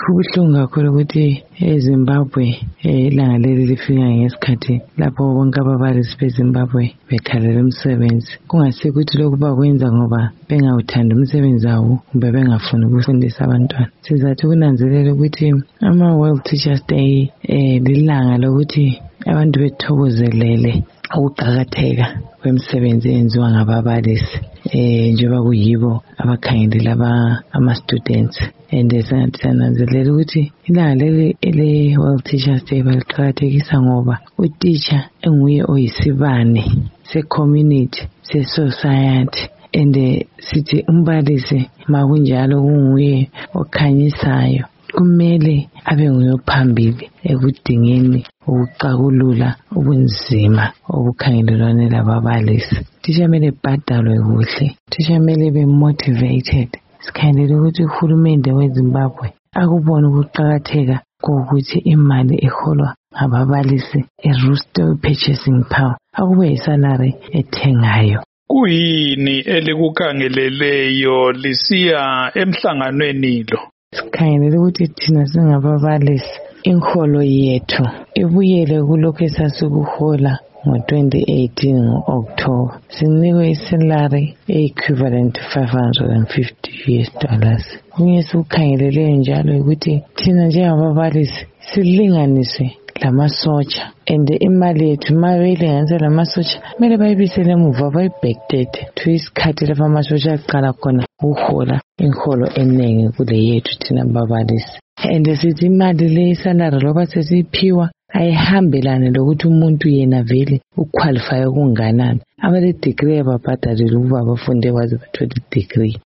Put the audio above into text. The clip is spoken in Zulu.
Kubuhlungu kakhulu ukuthi eZimbabwe ilanga leli lifika ngesikhathi lapho bonke ababalisi beZimbabwe bekhalela umsebenzi. Kungasikho ukuthi lokhu bakwenza ngoba bengawuthanda umsebenzi wawo kumbe bengafuni ukufundisa abantwana. Sizathu kunanzelela ukuthi ama-World Teachers Day lilanga lokuthi abantu bethokozelele ukuqakatheka kwemisebenzi eyenziwa ngababalisi njengoba kuyibo abakhangelela ama-students. And sananzelela ukuthi ilanga leli ele-World Teachers Day baliqakathekisa ngoba utitsha enguye oyisibane se-community, se-society. And sithi umbalisi makunjalo kunguye okhanyisayo, kumele abe nguye ophambili ekudingeni ukuxakulula ubunzima obukhangelelwane lababalisi. Titsha kumele bhadalwe kuhle, titsha kumele be-motivated. Sikhangelela ukuthi uhulumende weZimbabwe akubona ukuqakatheka kokuthi imali eholwa ngababalisi e-rooster purchasing power akube yisalary ethengayo. Kuyini elikukhangeleleyo lisiya emhlanganweni lo? Sikhangelela ukuthi thina singababalisi inholo yethu ibuyele kulokho esasikuhola ngo-2018 ngo-October. Sinikwe isalary equivalent to $550. Kunye sikukhangeleleyo njalo ukuthi thina njengababalisi silinganiswe lamasotsha, and imali yethu ma beyilinganise lamasotsha kumele bayibisele emuva bayi-backdate to isikhathi lapho amasotsha aqala khona ukuhola inholo enengi kule yethu thina babalisi. And sithi imali le isalary loba sesiyiphiwa ayihambelane lokuthi umuntu yena vele uqualify okunganani. Abale degree babhadalele ukuba bafunde kwaze bathole degree.